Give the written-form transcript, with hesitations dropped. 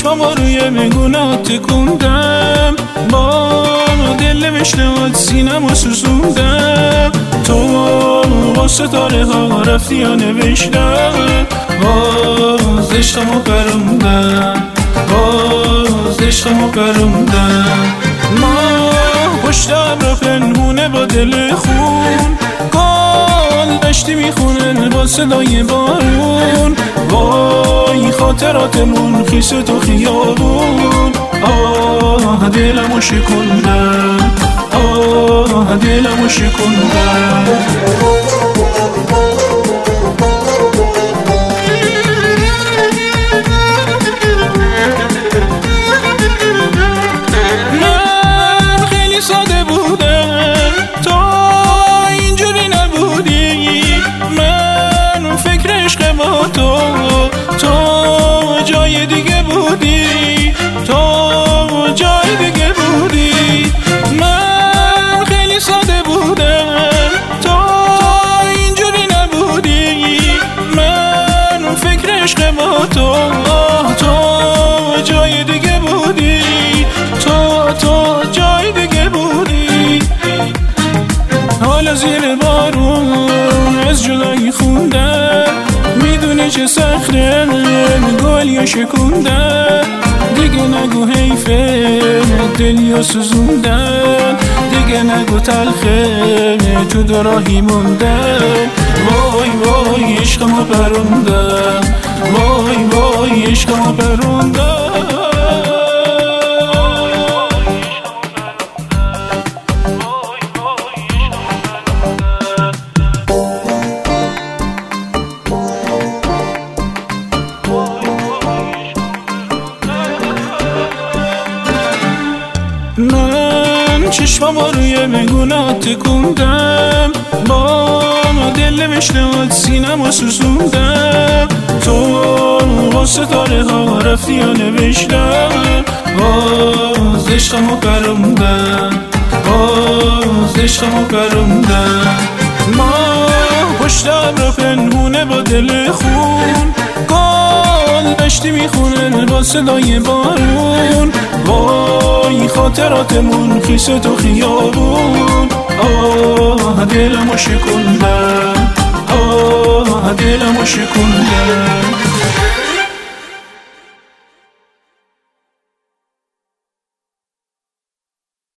چشمامو روی میگونا تکوندم، با دل مشنات سینمو سوزوندم. تو با ستاره ها رفتی یا نوشتم، باز عشقمو پروندم، باز عشقمو پروندم. ما پشتم را پنهونه با دل خون، گل دشتی میخونه با صدای بارون. وای خاطراتمون خیس تو خیابون، آه دلمو شکندم، آه دلمو شکندم. من خیلی ساده بودم، تو اینجوری نبودی. من فکر عشق با تو جای دیگه بودی، تو جای دیگه بودی. من خیلی ساده بودم، تو اینجوری نبودی. من فکر عشق با تو جای دیگه بودی، تو جای دیگه بودی. حالا زیر بارون از جلوی خوندم، میدونی چه سخته گلی شکوندن. دیگه نگو حیفه دلی سوزوندن، دیگه نگو تلخه تو دو راهی موندن. وای وای عشقمو پروندم، وای وای عشقمو پروندم. من چشمامو روی میگونا تکوندم، با دل مشنات سینمو سوزوندم. تو با ستاره ها رفتی یا نوشتم، باز عشقمو پروندم، باز عشقمو پروندم. ما پشتم را پنهونه با دل خون، گل دشتی میخونه با صدای بارون. وای خاطراتمون خیس تو خیابون، آه دلمو شکندم، آه دلمو شکندم.